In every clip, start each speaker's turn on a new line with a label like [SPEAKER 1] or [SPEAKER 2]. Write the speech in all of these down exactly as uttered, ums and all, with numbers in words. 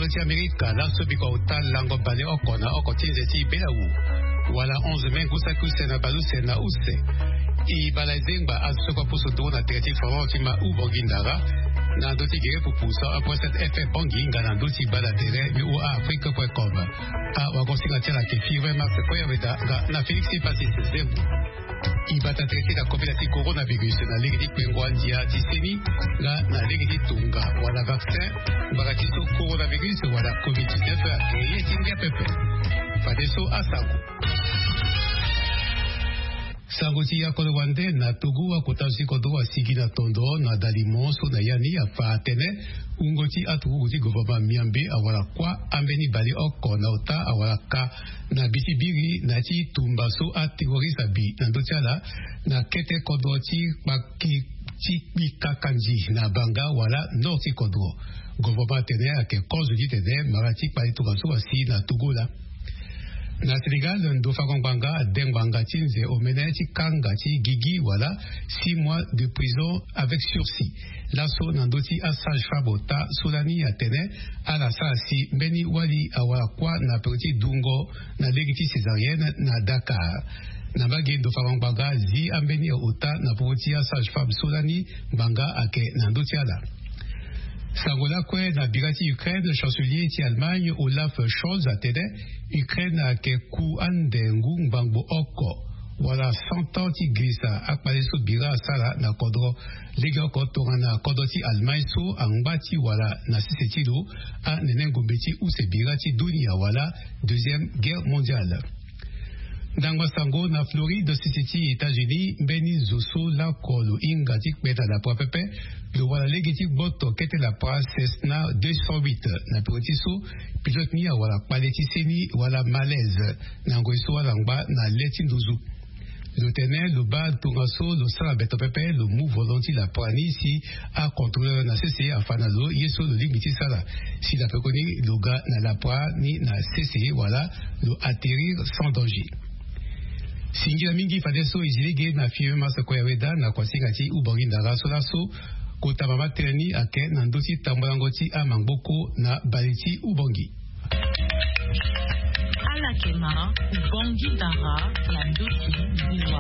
[SPEAKER 1] ti Amerika la so biko uta lango bale okona okotinze ti belau wala onze men gusa kusena baluse na use i balazengba asoko puso do na tereti forti ma ubogindara na doti gere pupusa après cette effet bongi ngana doti balatere mi o afrique point com a wakosinga tela ke five mars ko yaweda na Felix Pasi Zembu ibata traité la coopérative coronavirus na legi pengwandia tiseni la na legi tunga wala vaccin baratiso coronavirus wala covid dix-neuf et yetinga pepe fadeso asango Sangoti ya Kolwande na Togo wa kutashi kodo wa sigi na tondo na dalimonso na yani ya faatene ungoti atuguti govaba miambe awala kwa ambeni bali oko na uta awala ka na bitibiri na ti tumbaso a terrorisa bi na ndochala na kete kodo ti paki ti bikakanji na banga wala norti kodo govaba tene ake kozu di tene marati pali tugaso wa si na Togo la na Sénégal ndo fakongbanga dengbanga tinze omenechi kanga ti gigi wala six mois de prison avec sursis laso nandoti asaj fabota solani atene ala sasi mbeni wali awala kwa na petit dungo na legiti césarienne na Dakar na bagi ndo fakongbanga zi ambeni ota na petit asaj fab solani banga ake nandoti ala Sangola kwe na bigati Ukraine, chancelier ti Allemagne Olaf Scholz atene Ukraine a ke ku ande ngung bangbo oko wala cent ans ti glisa akpale so bira sala na kodro lega ko torana kodoti Allemagne so angbati wala na sisetilo a nenengombeti ou se bira ti dunia wala deuxième guerre mondiale. Dangwa sango na Floride sisiti États-Unis beni zoso la kolo inga tik beta la popepe lo wala legitik boto kete la pra Cessna deux cent huit na pilotiso pilote ni wala paleti seni wala malaise na ngoiso wala ngba na leti nduzu le tenel le ba tungaso lo sala beto pepe le mou volonti la prani si a contrôleur na C C afana lo yeso le limiti sala si la pekoni lo ga na la pra ni na C C wala lo atterrir sans danger. Singira mingi fadeso izilege na fiye masa kwayaweda na kwasingati ubanginda raso laso kota mama terni ake na ndoti tambulangoti amangboko na baliti ubangi.
[SPEAKER 2] Alakema ubangi dara na ndoti niwa.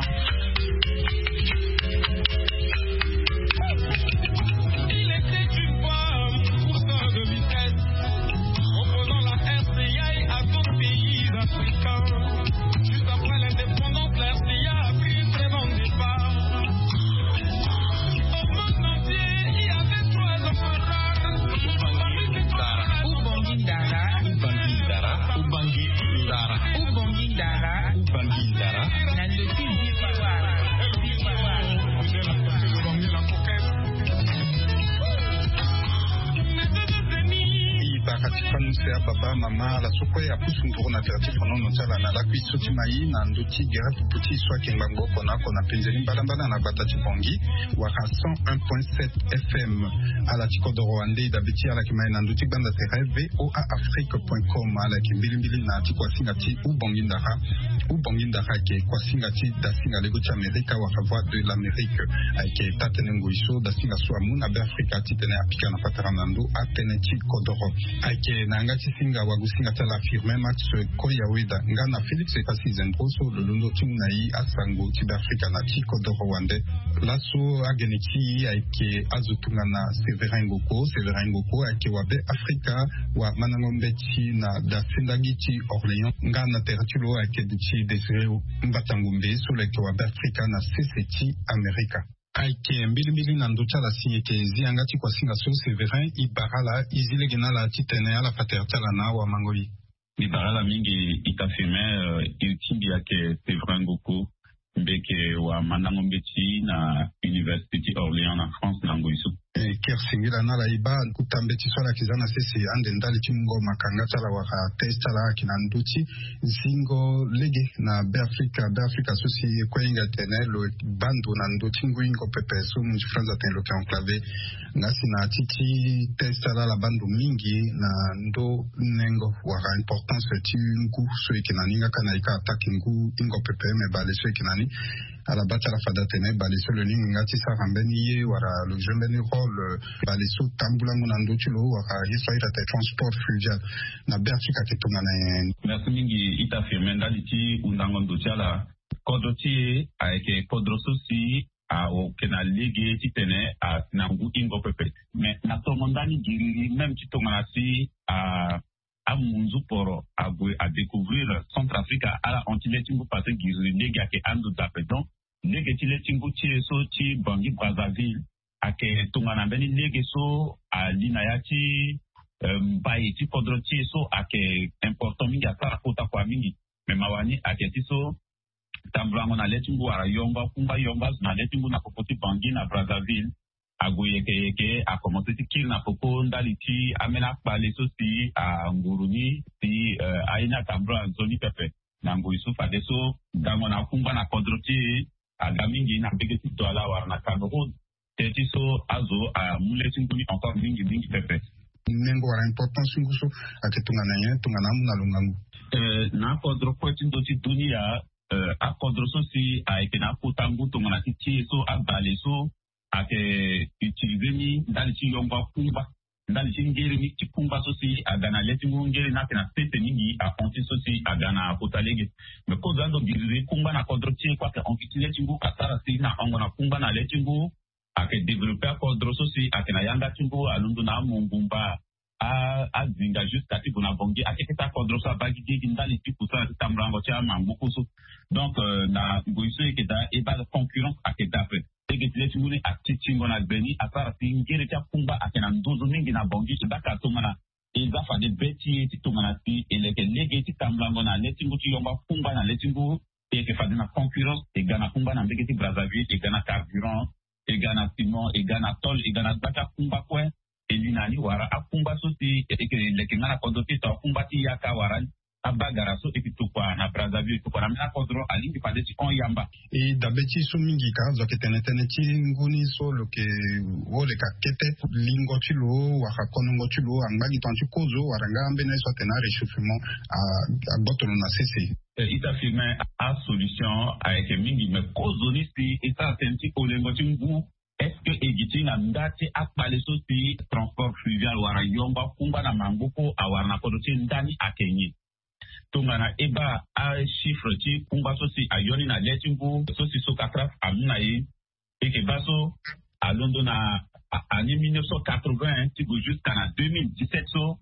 [SPEAKER 3] Il était une fois pousseur de vitesse opposant la R C I à d'autres pays africains. Juste après l'indépendance, la R C I a pris un très bon départ. Au monde entier, il y avait trois enfants rares.
[SPEAKER 2] Ubangi dara,
[SPEAKER 4] Ubangi dara, Ubangi dara,
[SPEAKER 2] ubangi dara,
[SPEAKER 4] Ubangi dara.
[SPEAKER 2] na ndoti niwa.
[SPEAKER 4] Katika ya baba mama la soko ya pusungu na taratibu nono tala na la kuisoti mai na ndoti gera puputi swa kengango kona kona penzeli balambana na batati bongi waka cent un point sept F M ala tikodo Rwanda da biti ala kimai na ndoti banda tereve o a afrique point com ala kimbilimbili na tikwa singati u bongi ndara u bongi ndara ke kwa singati da singa lego cha Amerika waka voix de l'Amérique ake tatenengo iso da singa swa muna be Afrika titene apika na pataranando atene tikodoro ake na ngati singa wagusinga tala firme max koyawida ngana Felix Pasi Zembu so lulundo timnai asango tibe Afrika na tikodoro Rwanda laso ageneki ake azutunga na Severin Ngoko Severin Ngoko ake wabe Afrika wa manangombeti na da sendagiti Orléans ngana teratulo ake dichi desire mbatangumbe so leke wabe Afrika na C C T Amerika aike mbili mbili na ndocha la sinyeke ziangati kwa singa so Severin ibarala izile gena la titene ala fatertala na wa mangoli
[SPEAKER 5] ibarala mingi itafime uh, iltimbi yake Severin Ngoko mbeke wa manangombeti na University Orléans na France na ngoisu
[SPEAKER 4] ker singila na la iba kutambeti swala kizana sisi ande ndali chimungo makangata la waka testa la kina nduti zingo lege na be Afrika be Afrika susi kwenga tenelo bandu na nduti nguingo pepe su mjifranza tenelo kia enclave ngasi na titi testa la la bandu mingi na ndo nengo waka importance ti ngu sui kina ninga kana ika ataki ngu ingo pepe me bale sui kina ni à la bataille à la fada tene balisé le ling ngati sa rambeni ye wara le jeune rôle baleso tambulango na ndochulo waka yeswaira te transport fluvial na bertu ka ketongana.
[SPEAKER 5] Merci mingi ita firme ndaliti undango ndochala kodoti aike kodrososi a o kena lege titene a nangu ingo pepe. Mais na tomondani giriri même titongana si a a munzu poro a a découvrir Centrafrique à la antiletingu parce que giriri lege ake ando tapedon lege tiletingu tie so ti Bangui Brazzaville ake tongana beni lege so a linayati mbaye ti kodro tie so ake important mingi asara kota kwa mingi me mawani ake ti so tambrango na letingu wara yomba kumba yomba na letingu na popoti Bangui na Brazzaville agoyeke yeke a commencé ti kil na popo ndaliti amena pale so si a nguruni si uh, aina tambra zoni pepe na ngoisu fade so dango na kumba na kodro ti a gamingi na begeti dola wara na kanoro teti so azo a muletingu ni encore mingi mingi pepe
[SPEAKER 4] nengo wara importance nguso ake tungana yen tungana mu na lungangu
[SPEAKER 5] eh na kodro kweti ndoti dunia Uh, a kodro so si a eke na kotangu tongana ti tie so a bale so ake utiliser ni ndali ti yomba kumba ndali ti ngeri ni ti kumba so si a gana leti ngu ngeri na tena sete ningi a onti so si a gana kotalege me kodro ando biriri kumba na kodro tie kwa ke onti ti leti ngu kasara si na ongo na kumba na leti ngu ake developer a kodro so si ake na yanga ti ngu alundu na mungumba a a zinga jusqu'à ti bona bongi ake keta kodro so bagi di ndali ti kusa ti tamrango ti amambuku so donc euh, na goiso eketa eba concurrence aketa pe egetile tinguni atitingo na beni asara tingere cha kumba akena ndozo mingi na bongi baka tomana eza fa de beti ti tomana ti eleke lege ti tamblango na letingu ti yomba kumba na letingu eke fa de na concurrence e gana kumba na mbege ti Brazzaville e gana carburant e gana ciment e gana tol e gana baka kumba kwe elinani wara akumba so ti eke leke ngana kodo ti ta kumba ti yaka wara abagara so ekitukwa na Brazzaville tukwa na mina kodro alingi pade ti on yamba
[SPEAKER 4] e dabeti so mingi ka zo ketene tene ti nguni so lo ke wole ka kete lingo ti lo waka konongo ti lo angbagi ton ti kozo waranga ambena so tena réchauffement a a botolo na cc
[SPEAKER 5] ita firme a solution a eke mingi me kozo ni si ita senti olengo ti ngu est-ce que egiti na ndati akpale so si transport fluvial wara yomba kumba na mangoko a wara na kodo ti ndani akenyi tongana eba a chiffre ti kumba so si a yoni na letingu so si so katraf amuna ye eke baso a londo na ani mille neuf cent quatre-vingts ti go jusqu'à na deux mille dix-sept so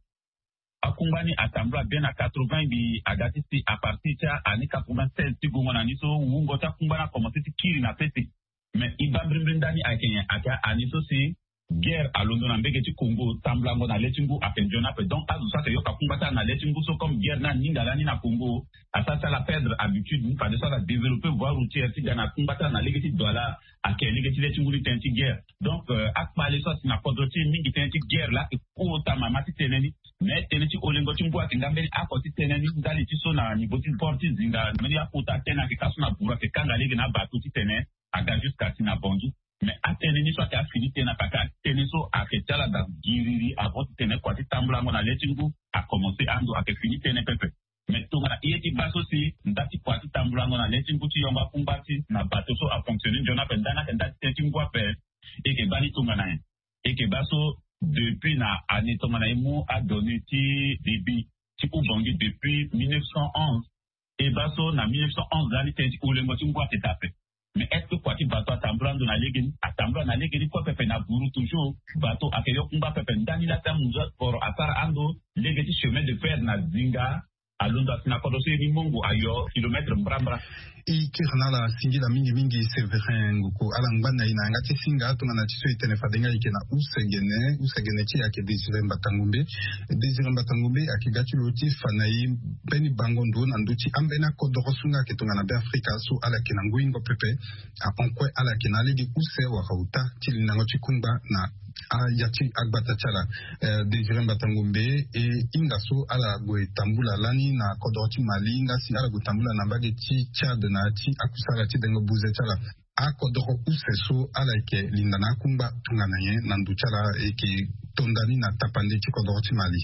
[SPEAKER 5] a kumba ni atambla bien à quatre-vingts bi a dati si a partir ti ani quatre-vingt-seize ti go ngona ni so wungo ta kumba na commencé ti kiri na pete mais iba brimbindani a kenya aka ani so si guerre à Londres na mbege ti Congo tamblango na letingu apenjona pe donc azu sa yo ka kumbata na letingu so comme guerre na ningala ni na Congo asa ça la perdre habitude ni pas de ça la développer voir routière ti gana kumbata na legeti dola ake legeti letingu ni tenti guerre donc euh, akpale so si na kodroti mingi tenti guerre la e ko ta mama ti teneni mais teneti olengo ti mbwa ti ngambeli ako ti teneni ndali ti so na niveau ti porti zinga meni akota tena ke kasu na bura ke kanga lege na batu ti tene aga jusqu'à ti na bongi mais atene ni soit a fini tena paka tene so a ketala da giriri avant tene kwa ti tamblango na letingu a commencé ando a ke fini tene pepe mais to ngana ieti baso si ndati kwa ti tamblango na letingu ti yomba kumbati na bato so a fonctionner jona pe ndana ke ndati tetingu ape e ke bani to ngana e ke baso depuis na année to ngana emu a donné ti débit ti ubongi depuis mille neuf cent onze e baso na mille neuf cent onze dali tenti ulengo ti ngwa te tape. Mais est-ce que quoi tu bateau à tambrando na legeni à tambrando na legeni quoi pepe na buru toujours bateau à keyo kumba pepe ndani la tamuza pour asara ando legeti chemin de fer na zinga a londo asina kodoso ni mongo ayo kilomètre mbrambra
[SPEAKER 4] i kirna la singila mingi mingi Severin nguko ala ngwana ina ngati singa to na tiso itene fadenga ikena usegene usegene ti ake Désiré Mbatangombe Désiré Mbatangombe akigati loti fanai beni bangondo na nduti ambena kodoro sunga ke to na be Afrika so ala kena nguingo pepe a onkwe ala kena legi use wa kauta tili na ngoti kumba na a yati agbata chala uh, Désiré Mbatangombe e ingaso ala go tambula lani na kodoti Mali ngasi ala go tambula na bageti Tchad na ti akusala ti dengo buze chala a kodoro useso ala ke lindana kumba tungana ye na ndu chala e ke tondani na tapande ti kodoro ti Mali.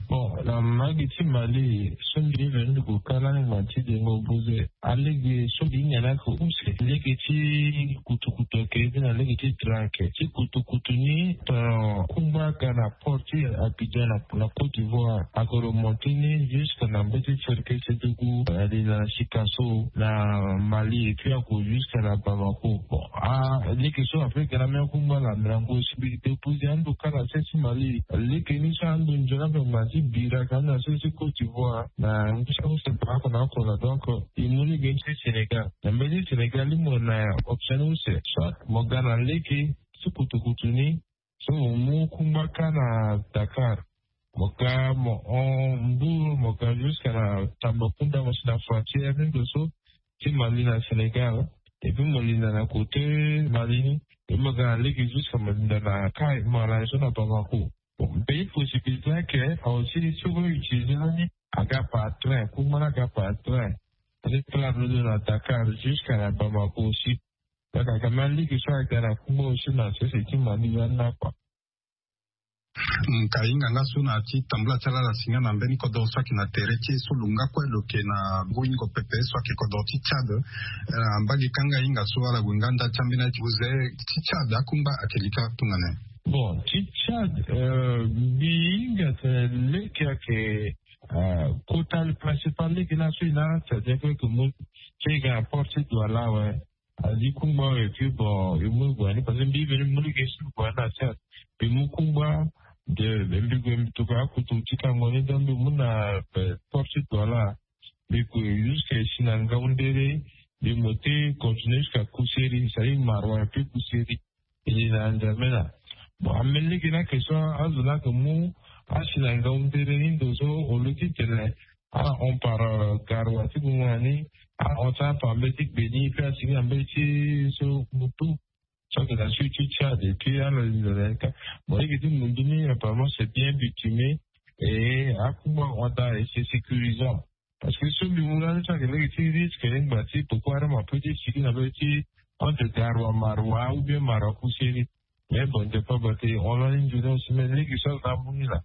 [SPEAKER 6] Bon, la magiti mali sondi venu ko kala ngati de ngobuze alege sondi nyana ko use legeti kutu kutu ke na legeti tranke ti kutu kutu ni to kumba kana porti Abidjan la Côte d'Ivoire akoro montini jusqu'à na mbeti cercle sedugu ali na Sikasso na Mali et puis ako jusqu'à la Bamako. Bon, ah leke so Afrique na me kumba la mrango sibilité pozi ando kala sesi Mali leke ni sa ando njona be maji bira kana sesi Côte d'Ivoire na ngisha se pa na ko la donc imuni genchi Sénégal na mbeti Sénégal mo na option use soit mo gana leke su kutu kutu ni so mu kumba kana Dakar moka mo on mbu moka jusqu'à la Tambacounda mo la frontière même de so qui Mali na Sénégal et puis Mali na côté Mali et moka leki jusqu'à Mali na kai Mali so na Bamako. Bon, pays possibilité que aussi si vous utilisez aga par train kumba aga par train c'est clair de la Dakar jusqu'à la Bamako aussi. Donc à Mali que soit à la kumba aussi na c'est qui Mali na quoi.
[SPEAKER 4] Kainga nga suna ati tambula chala la singa na mbeni kodo swaki na tereche so lunga kwa loke na guingo pepe swaki kodo ti Chad ambagi kanga inga so ala gwinganda chambina chiuze ti Chad akumba akelika tungane.
[SPEAKER 6] Bon, ti Chad bi inga te leke ake kota le principal leke na suina c'est-à-dire que mo chega apporte do ala ouais ali kumba et puis bon et mo gwani parce que bi venu mo leke su gwana Chad bi mo kumba de l'embigo mtuka kutu tika ngone dambe muna porte dola biko jusqu'à sinanga undere de moté continuer jusqu'à Kuseri sai marwa pe Kuseri et na ndamena bon ameli kina que soit azula que mu asinanga undere ndozo oluti tele ah on par garwa ti ngani ah on ta par metik beni pe asini ambeti so mutu. Ça que la suite Tchad et puis à le cas bon et que nous donner apparemment c'est bien bitumé et à comment on a et c'est sécurisant parce que ce moment-là ça que les utilisent que les bâtis pourquoi on peut dire si on avait dit entre Garwa Marwa ou bien Maroko c'est mais bon de pas bâtir on a une journée aussi mais les qui sont dans mon là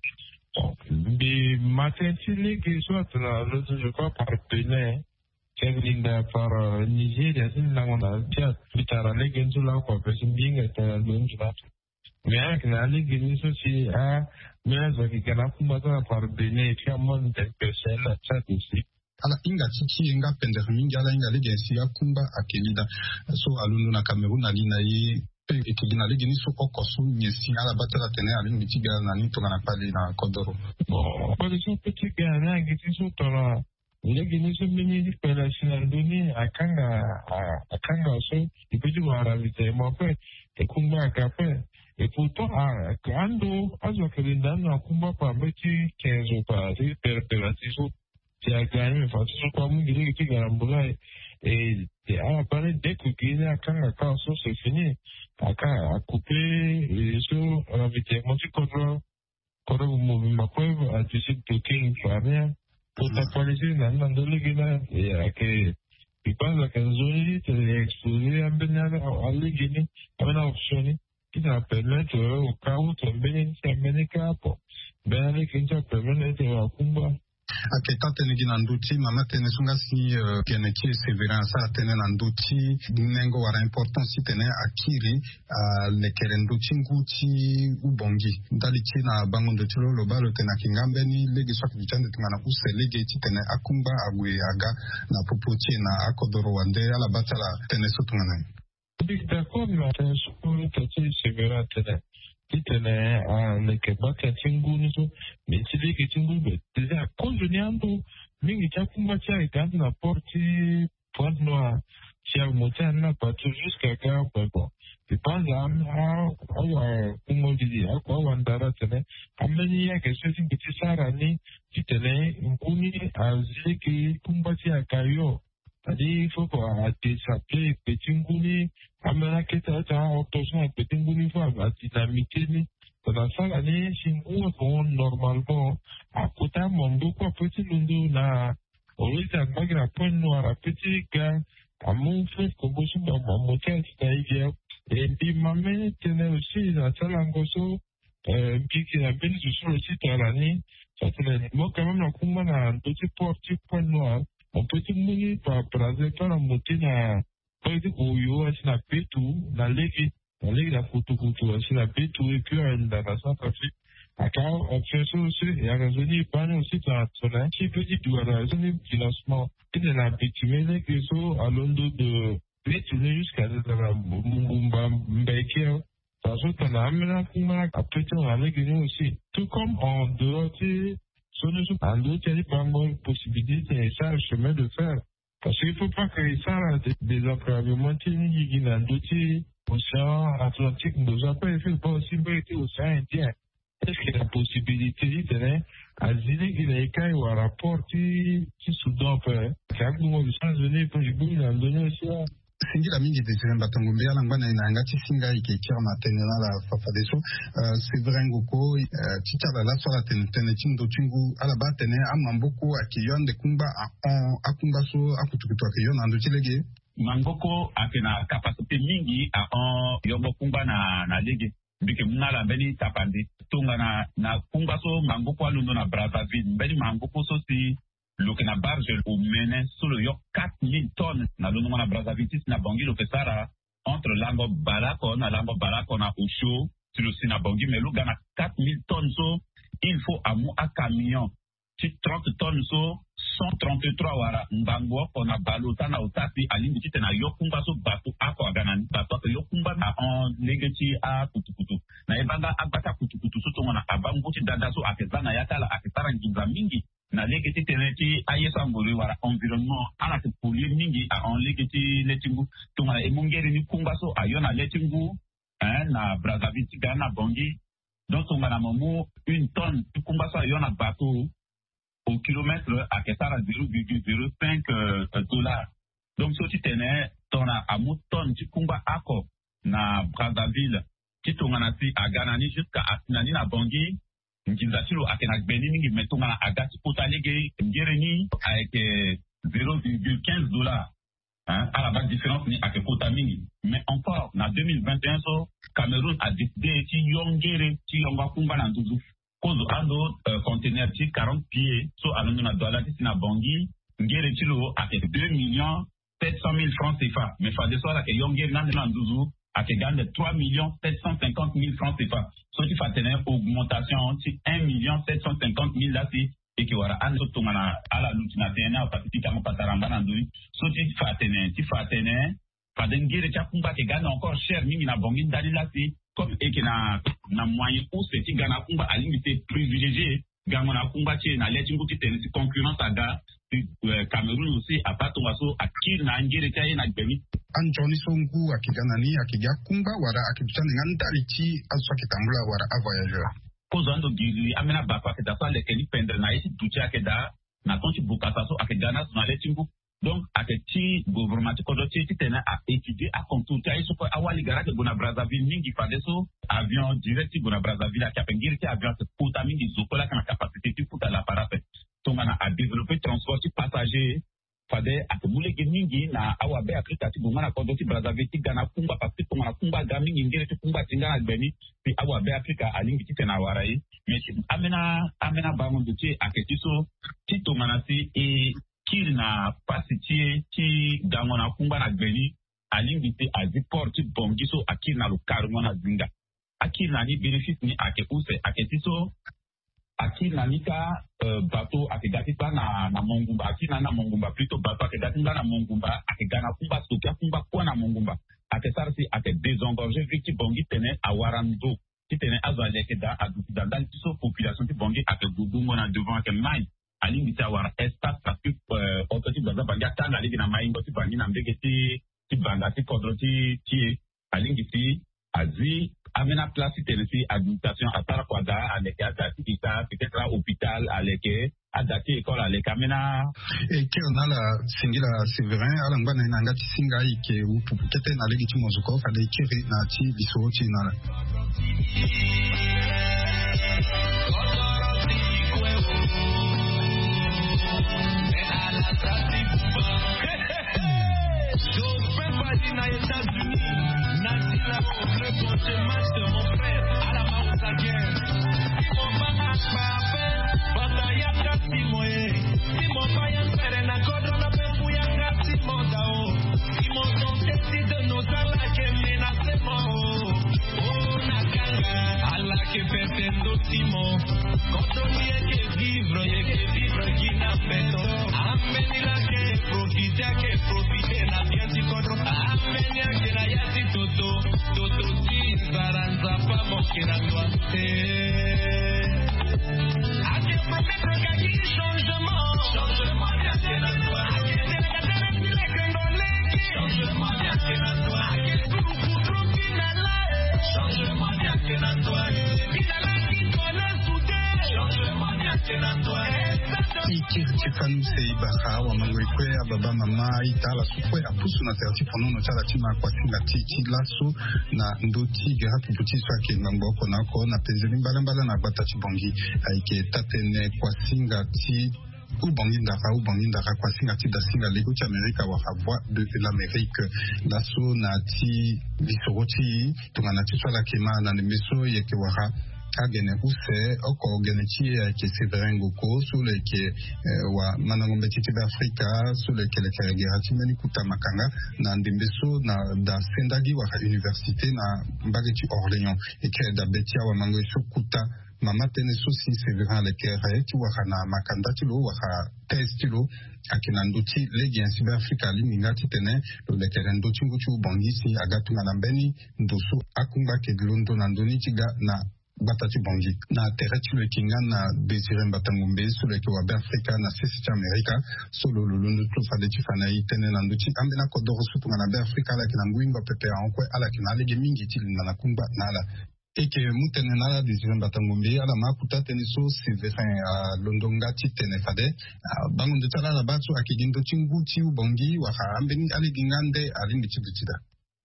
[SPEAKER 6] des matins les qui sont là l'autre je crois par Bénin Kevlinda par Nigeria sin langona tia vitara legen sula ko pesin binga ta lunjuna mais avec la legen so si a mais zo ki kana kuma ta par Benin qui a mon de personne la chat aussi
[SPEAKER 4] ala inga chichi inga pendere mingi ala inga legen si akumba akelida so alunu na Cameroun alina yi pe ekigina legen so okosu nyesi ala batala tene ali mitiga na ni to na pali na Kodoro
[SPEAKER 6] bon par exemple petit gars na ngiti so tola legi ni so mini di pela sinandoni akanga akanga so ipedi wara vite mo pe e kumba kape e pourtant a quando azo kelinda na kumba pa meti quinze pa di per per atiso ti a gagné fa so pa mu gire ki garambula e e a parler dès que gine akanga ka so c'est fini aka a couper et so la vite mo ti kodro kodro mo ma preuve a tu sais que king rien pour t'actualiser dans le Guinée et que il pense que nous allons te exposer un bénéfice à l'Guinée avec une option qui va permettre au cas où tu bénéficies un bénéfice pour bénéficier qui va permettre à Kumba.
[SPEAKER 4] Akeka tene gina nduti mama tene sunga si kene ki severanza tene nanduti nengo wara importance tene akiri le kere nduti nguti ubongi ndali china bango nduti lo lobalo tena kingambe ni legi swaki bichande tungana use legi tene akumba agwe aga na popochi na akodoro wande ala batala tene sotungana.
[SPEAKER 6] D'accord mais tene sukuru tati severa tene tene a le kebaka tinguni so mais ti legi tingu déjà conjuniando mingi chakumba cha ikandi na porti Pointe Noire sia motana patu jusqu'à Cap bon tu penses à à comment dire à quoi wandara tene ameni ya que c'est une petite sarani qui tene nguni aziki kumba cha kayo tadi il faut quoi te s'appeler petit nguni amena keta ta autosma petit nguni faut à dynamité ni dans ça l'année si on bon normalement à côté mon beaucoup petit lundo na au lieu de bagger à Pointe Noire petit gars à mon frère comme ça dans mon motel c'est-à-dire et puis ma mère tenait aussi dans ça l'angoso euh puis qui a bien sur le site à l'année Ça, c'est le... Moi, quand même, la Kumba, na dossier porté point noir. On peut te mouiller par braser par la montée na, pas de Oyo, c'est la pétou, la légue, la légue, la photo, c'est la pétou, et puis, dans la Centrafrique. Akao, on fait ça aussi, et à raisonner, pas aussi, sur un petit peu dit, à raisonner, financement, et de la pétumée, que ça, à l'onde de, pétumée jusqu'à la Mumba, Mbeke, parce qu'on a amené la Kumba, après, on a légué aussi. Tout comme en dehors, en dehors, il y a pas de possibilité, et ça, le chemin de faire. Parce qu'il ne faut pas que ça, des enclavements, il y a d'autres, océan Atlantique, nous avons pas fait pas aussi bien que l'océan Indien. Est-ce qu'il y a la possibilité de à Zile Guinéka ou à rapport qui Soudan peut, qui a beaucoup de chances de venir pour les boules en donner aussi.
[SPEAKER 4] Singi la mingi desire batongo mbea langwana ina ngati singa ikekira matenena la fafadeso Séverin Goko chicha la la sola tenetene chindo chingu ala batene amamboko akiyonde kumba akumba so akutukutu akiyon ando chilege
[SPEAKER 5] Mangoko akena kapasite mingi a on yombo kumba na na lege bike mnala mbeni tapandi tunga na na kumba so mangoko alundo na Brazzaville mbeni mangoko so si loke na barge au mene sur le yok quatre mille tonnes na lundo na Brazzaville na bangi loke sara entre lango balako na lango balako na Osho sur le sina bangi mais loga na quatre mille tonnes so il faut amu a camion ci trente tonnes so cent trente-trois wara mbango kona balota na utati alingi tite na yokumba so batu ako aganani batu ako yokumba na on negeti a kutukutu na ebanga abata kutukutu so tongona abango ti dada so akezana yatala aketara nginza mingi na legeti teneti ayesa ngori wara environnement ala te polier mingi a on legeti letingu tongona emongeri ni kumba so ayona letingu hein na Brazzaville ti gana bongi donc tongona momo une tonne kumba so ayona bateau au kilomètre à Kessara zéro virgule zéro cinq euh, dollars. Donc, si tu tenais ton à Mouton, tu kumba ako na Brazzaville, tu tonganasi à Ganani jusqu'à Asinani na Bangui, Nginzachiro à Kenak Benin, mais tongana à Gati Potalege, Ngereni avec zéro virgule quinze dollars. Hein, à la base différence ni à Kekotamini. Mais encore, en deux mille vingt et un, so, Cameroun a décidé de Yongere, Yonga Kumba Nandouzou. Cause ando euh, conteneur ti quarante pieds so alondo na dollar ti na bangi ngere ti lo avec deux millions sept cent mille francs C F A mais fa de so la ke yongere na na nduzu avec gagne de trois millions sept cent cinquante mille francs C F A so ti fa tener augmentation ti un million sept cent cinquante mille là ti et que wara an so tongana ala lutina tena patika mo pataramba na ndui so ti fa tener ti fa tener fa de ngere ti kumba ke gagne encore cher mingi na bangi dali là ti comme et que na na moyen ou c'est qui gana kumba à limité privilégié gana kumba ti na leti nguti tenisi concurrence aga Cameroun aussi a pas ton asso à qui na ngire ti na gbemi
[SPEAKER 4] an joni songu akigana ni akiga kumba wara akibutana ngandali ti aso kitambula wara a voyageur
[SPEAKER 5] posando gili amena ba pa ke da fa le keni pendre na iti duti akeda na tonti bukasa so akegana na leti ngu donc aketi gouvernement ko do ti tena a étudier a consulter ay so ko awali garage gona Brazzaville mingi fade so avion direct gona Brazzaville a kapengiri ti avion se puta mingi zokola kana capacité ti puta la parapet to ngana a développer transport ti passager fade a mule mingi na awabe Afrika ti ngana ko do ti Brazzaville ti gana kumba parce que ngana kumba ga mingi ngere ti kumba tingana beni ti awabe Afrika alingi ti tena warai mais amena amena bango do ti aketi so ti to ngana ti e kiri na pasitier ki dango na kumba na gbeni alingite aziport ti bongi so akiri na lukaru na zinga akiri na ni bénéfice ni ake use ake tiso akiri na ni ka uh, bateau ake gati pa na na mongumba akiri na na mongumba plutôt bateau ake gati na mongumba ake gana kumba sokia kumba kwa na mongumba ake sarsi ake désengorger viti bongi tene awarando ti tene azale ke da aduti dandan tiso population ti bongi ake dudungo na devant ake mai alingi ta war espace parce que auto ti baza banga tanga ligi na maingo ti bangi na mbege ti ti banga ti kodro ti ti alingi ti azi amena place tenesi administration atara kwada aleke adati ita peut-être à hôpital aleke adati école aleke amena
[SPEAKER 4] et que on a la singila Séverin ala ngwana na ngati singa ike upu kete na ligi ti mozuko fa de kiri na ti biso ti na
[SPEAKER 3] Yo, Wadi na États-Unis, Nati là-haut, le bon master, mon frère, à la Maroc la guerre. Mon banga pape, bataya kasi moye. Si mon payan pere na godro na pepu yanga si mondao. Si mon son testi de nos ala que menacemos. Oh nakanga, ala que petendo timo. Quand on y est que vivre, y est que vivre qui n'a fait tort. Ameni la que profite, que profite na bien si kodro. Ameni a que la yasi toto, toto si saranza pa mokira tuante. A que promettre qu'à qui changement, changement bien que na toi. A que c'est la cadena si la crendoleki, changement bien que na toi. A que pour pour pour finala, changement bien que na toi. Finala qui connaît soutien, changement bien que na toi.
[SPEAKER 4] Ikirtifanu Seibara wa mangwekwe ababa mama itala sukwe apusu na terti ponono chala tima kwa singa tiki laso na ndoti gera puputi swake ngamboko nako na penzeli mbala mbala na batachi bongi aike tatene kwa singa ti Ubangi ndaka ubangi ndaka kwa singa ti da singa lego ti Amerika wa voix de l'Amérique laso na ti bisoroti tungana ti swala kema na nemeso yeke wara agene use oko geneti ke Severin Goko sule ke wa manangombe titi Afrika sule ke le keregera timeni kuta makanga na ndembeso na da sendagi wa université na mbageti Orléans et que da betia wa mango kuta mama tene sosi Severin le kere ti wa na makanda ti lo wa testilo akina nduti legi en Afrika liminga ti tene lo le kere nduti nguti ubongisi agatu na mbeni ndoso akumba ke glondo na ndoni tiga na batati bongi na tereti le kinga na Désiré Mbatangombe solo ke wa Afrika na sisi Amerika solo lulu to fa de tifana itene na nduti ambena ko doro sutu na Afrika la kina ngwimba pepe ankwe ala kina lege mingi ti na kumba nala eke mutene nala Désiré Mbatangombe ala makuta teniso Severin a londonga ti tene fade bango ndetala la batso akigindo tinguti ubongi wa ambeni ale gingande alindi chidutida.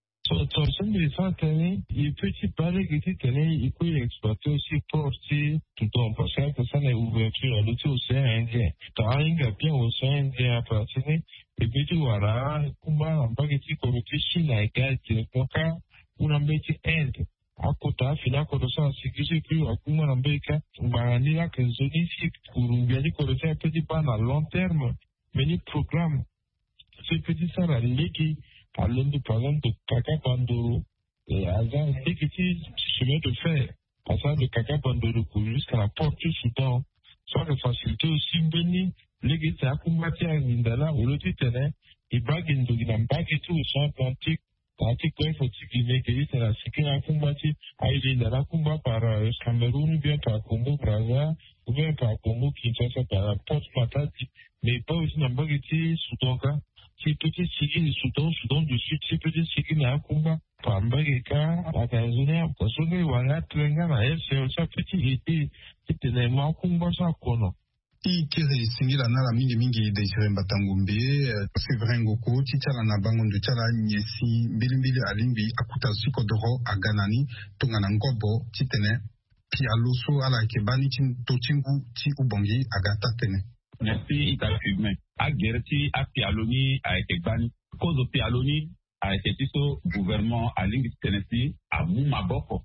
[SPEAKER 6] Sur ce centaine, il peut y parler que tu tenais, il peut exploiter aussi porter tout en passant que ça n'est ouverture à l'outil océan Indien. T'as un gars bien océan Indien à partir, et puis tu vois, comment on va que tu corruptes Chine à égal, tu ne peux pas, ou on met Inde. À côté, finalement, quand on s'en sécurise plus, à comment on met que, on va aller là que zone ici, pour nous bien dire qu'on le fait un petit peu à long terme, mais les programmes, ce petit ça, la ligue, parlons de par exemple de Kaka Bandoro et avant dès que tu chemin de fer passant de Kaka Bandoro jusqu'à la porte du Soudan soit de faciliter aussi béni les guides à combattre à Nindala ou le titre et baguette de l'Ambac tout au champ Atlantique Atlantique il faut qu'il que c'est la sécurité à combattre à Nindala combat par Cameroun ou bien par Congo Brazza ou bien par Congo Kinshasa par la porte Matadi mais pas aussi dans baguette Soudan si petit sigi du Soudan, Soudan du Sud, si petit sigi na kumba, pambageka, la Tanzania, kosonge wanga tlenga na ese, sa petit iti, iti na ma kumba sa kono.
[SPEAKER 4] Ikiri singila nala mingi mingi Désiré Mbatangombe, Severin Goko, titala na bangondo tala nyesi, mbili mbili alimbi, akuta siko doro aganani, tungana ngobo, titene, pi aloso ala kebani tochingu ti ubongi agata tene.
[SPEAKER 5] Merci, Ita Fumé. A Gerti, a Pialoni, a été banni. Cause de Pialoni, a été tiso gouvernement à l'Inglis Tennessee, à Moumaboko.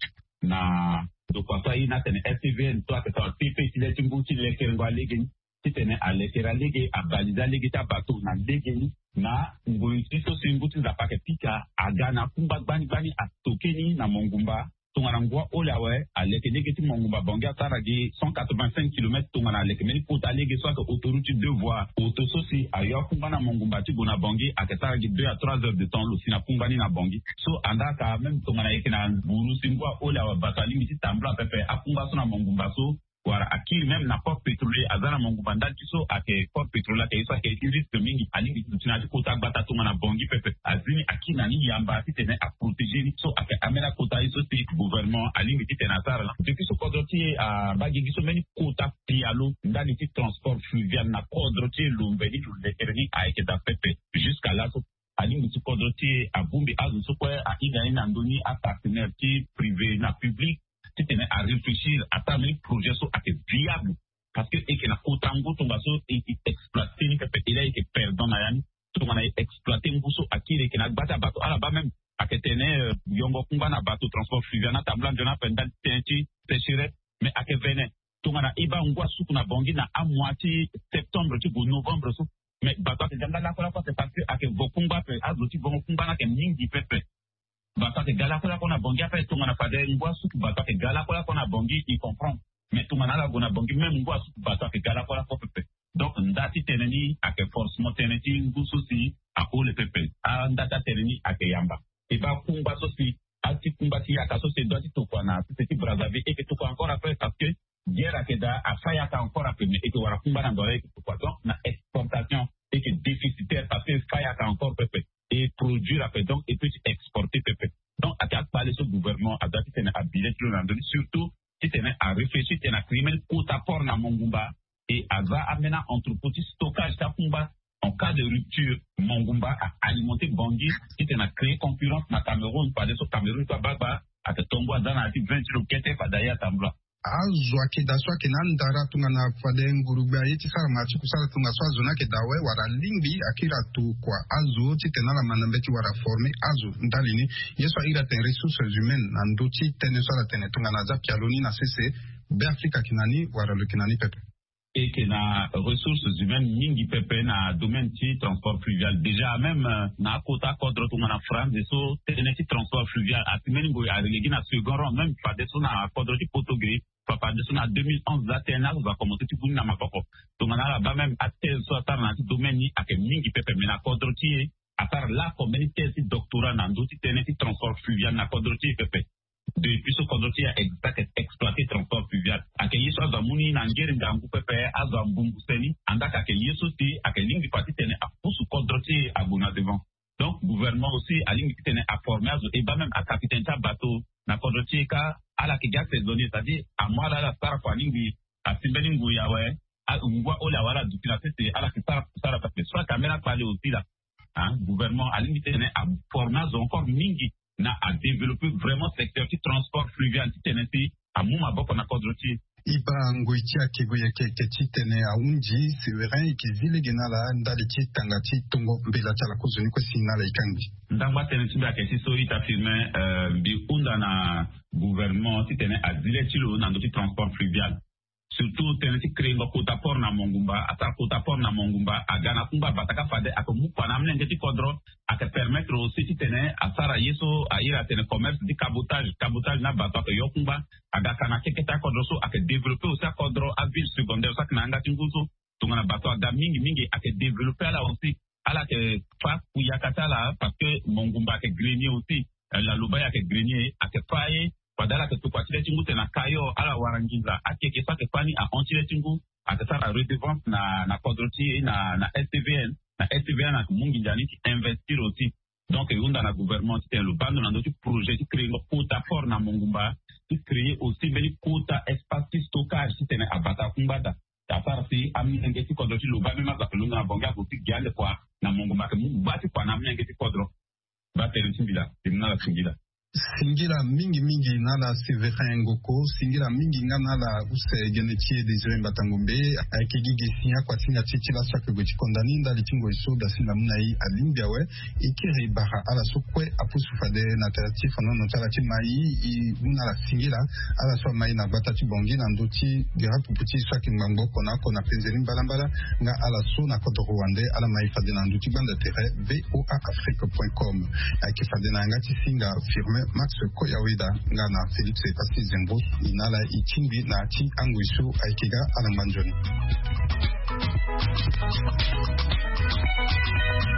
[SPEAKER 5] Na, do kwa sa ina tene S T V N, toi, que ça, P P, si les Timbuti, les Kerengwa Legen, si tene a l'Ekera Lege, a Baliza Lege, ta bateau, na Legen, na, Ngui, tiso, Simbuti, la Pake Pika, a Ghana, Kumba, Bani, Bani, a Tokeni, na Mongumba. Tungarangwa Olawe, à l'Ekenegeti Mongumba Banga Taragi, cent quatre-vingt-cinq kilomètres, Tungana Lekemeni, pour aller soit autoroute deux voies, autososi, ailleurs, Kumbana Mongumba, Tibona Bangi, à Kataragi deux à trois heures de temps, le Sina Kumbani na Bangi. So, Andaka, même Tungana Ekena, Buru, Singwa, Olawe, Batali, Miti Tambla, Pepe, Akumba, Sona Mongumba, so, Wara, Aki, même na port pétrolier, Azana Mongumba, Ndatiso, à que port pétrolier, qui soit qui risque mingi, Ali, Tutinati, Kota, Bata, Tungana Bangi, Pepe, Azini, Aki, Nani, Yamba, Titene, à protéger, so, à que Amena Kota, Iso, gouvernement ali ngiti tenasara la depuis ce quadrotier à bagigi so many quota pialo ndani ti transport fluvial na quadrotier lumbeni lulekerni a été d'affecté jusqu'à là so ali ngiti quadrotier à Bumbi azu so quoi à ina ina ndoni à partenaire qui privé na public qui tenait à réfléchir à travers projet so à viable parce que et que na quota ngo tonga so et exploiter ni que il a été perdant na yani to ngana exploiter nguso akire kena bata bato ala ba même aketene yongo kumba na bato transport fluvial na tabla ndona pendant tenti pêcherait mais akevene to ngana iba ngwa suku na bongi na a moitié septembre tu novembre so mais bato ke janga la kola ko c'est parce que ake vokumba pe azoti bongo kumba na ke mingi pepe bato ke gala kola ko na bongi après to ngana fade ngwa suku bato ke gala kola ko na bongi il comprend mais to ngana la gona bongi même ngwa suku bato ke gala kola ko pepe donc ndati teneni ake force mo teneni nguso si ako le pepe a ndata teneni ake yamba et ba kumba so si ati kumba si aka so se doti to kwana c'est Brazzaville et que to encore après parce que guerre akeda afaya ka encore après mais et que wara kumba na ndore que quoi donc na exportation et que déficitaire parce que faya ka encore pepe et produire après donc et puis exporter pepe donc aka parler ce gouvernement a dati tena habile tout l'andoni surtout si tena a réfléchir tena criminel quota port na Mongumba et ava amena entrepôt stockage ta kumba en cas de rupture Mongumba a alimenté Bangui qui tena créé concurrence na Cameroun pas de ce Cameroun pas baba a te tombo dans la vingt kilomètres pas d'ailleurs tambla
[SPEAKER 4] azwa ke daswa ke nan dara tunga na fade ngurugba yiti sara machi kusala tunga swa zona ke dawe wara lingbi akira tu kwa azu ti tenala manambeti wara former azu ndalini yeso ira ten ressources humaines na nduti tene sala tene tunga na za pialoni na sese be Afrika kinani wara le kinani pepe
[SPEAKER 5] et que na ressources humaines mingi pepe na domaine ti transport fluvial déjà même na kota kodro to na France so teneti transport fluvial a timeni go a relégé na second rang même pas de so na kodro ti Potogri papa de so na deux mille onze la tena va commencer ti na mapoko to na la ba même a tel so tar na domaine ni a que mingi pepe mais na kodro ti a tar la communauté ti doctorat na ndoti teneti transport fluvial na kodro ti pepe depuis ce condoti a exact exploité transport fluvial ake yeso aza muni na ngere ngangu pepe aza mbumbu seni andaka ke yeso ti ake lingi parti tene a pusu condoti a bona devant donc gouvernement aussi a lingi tene a formé azo et ba même a capitaine ta bateau na condoti ka ala ke gas donné c'est-à-dire a moi la sara kwa lingi a simbeni ngu ya we a ngwa ola wala dupila c'est ala ke sara sara parce que soit caméra parler aussi là hein gouvernement a lingi tene a formé azo encore mingi na a développer vraiment secteur qui transport fluvial qui tenait à mouma boko na kodroti
[SPEAKER 4] iba ngoitia kegoye ke titene a unji severin ki vile genala ndali ti tangati tongo mbela tala kozoni ko sinala ikangi
[SPEAKER 5] ndamba tene timba ke si so ita firme euh bi unda na gouvernement ti tene a dire ti lo na ndoti transport fluvial surtout tene ti créer ngo kota port na Mongumba ata kota port na Mongumba agana kumba bataka fade akomu pana mnenge ti kodro aka permettre aussi ti tene asara yeso a ira tene commerce di cabotage cabotage na bato ke yokumba aga kana keketa kodro so aka développer aussi kodro a ville secondaire ça kana ngati nguzo tungana bato aga mingi mingi aka développer là aussi ala ke fa kuyakata là parce que Mongumba ke grenier aussi la lubaya ke grenier aka faye padala ke tukwatile tingu tena kayo ala warangiza akeke sa ke pani a ontile tingu atasara redevance na na kodroti na na S T V N na S T V N na mungi njani ki investir aussi donc yunda na gouvernement ti le bando na ndoti projet ti créer quota port na Mongumba ti créer aussi beni quota espace de stockage ti tena abata kumbada tasara si ami ngeti kodroti lo ba mema za pelunga na bonga ko ti giale kwa na Mongumba ke mu bati kwa na ngeti kodro ba tele timbila timna la singila
[SPEAKER 4] singira mingi mingi nala Severin Ngoko singira mingi nala use genetie Désiré Mbatangombe akigigi sinya kwa singa titi la swake goti kondani nda litingo iso da sina munai alimbia we ikiri bara ala sokwe apusu fade na teratif no no tala timai i unala singira ala so mai na batati bongi na ndoti gira puputi swake ngamboko na kona penzeli balambala nga ala so na kodo Rwanda ala mai fade na ndoti banda tere voa afrique point com akifade na ngati singa firme Max Koyawida ngana Philippe Sepasi Zembo inala ichimbi na chi angwishu aikiga alambanjoni.